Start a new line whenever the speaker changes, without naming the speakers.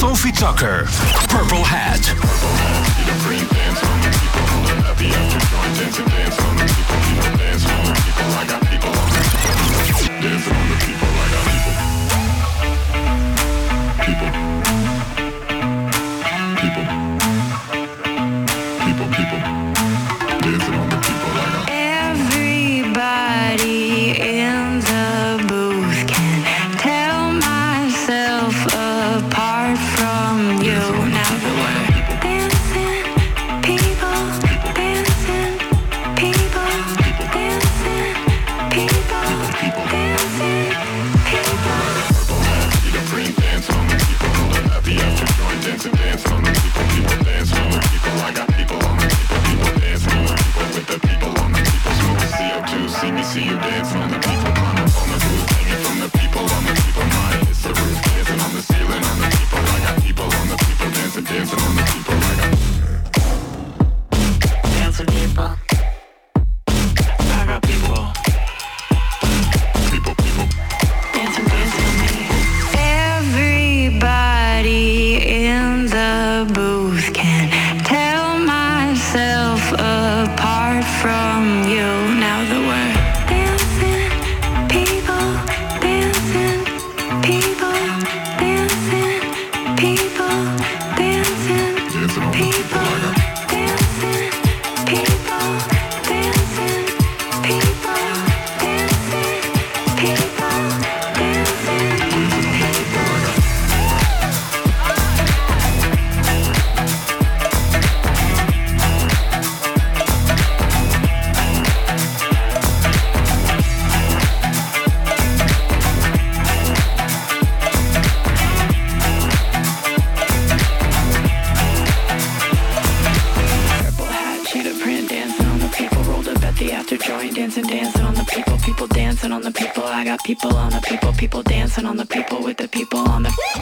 Sophie Tucker, Purple Hat.
Everybody in the booth can tell myself apart from you. Now that we're dancing, people, dancing, people, dancing, people, dancing, people.
Green dance on the people, happy after joint dancing, dance on the people, people dance on the people. I got people on the people, people dance on the people with the people on the people. Smoke CO2, see me, see you dancing on the people. Climb up on the roof, hanging from the people on the people. Mine is the roof, dancing on the ceiling on the people. I got people on the people, dancing, dancing on the people. I got dancing people. I got people. People, people.
Dancing, dancing on me. Everybody in the booth can tell myself apart from you. Now that we're dancing, people, dancing, people, dancing, people, dancing, people, dancing, people, dancing, people, dancing, dancing, dancing on the people, people dancing on the people. I got people on the people, people dancing on the people with the people on the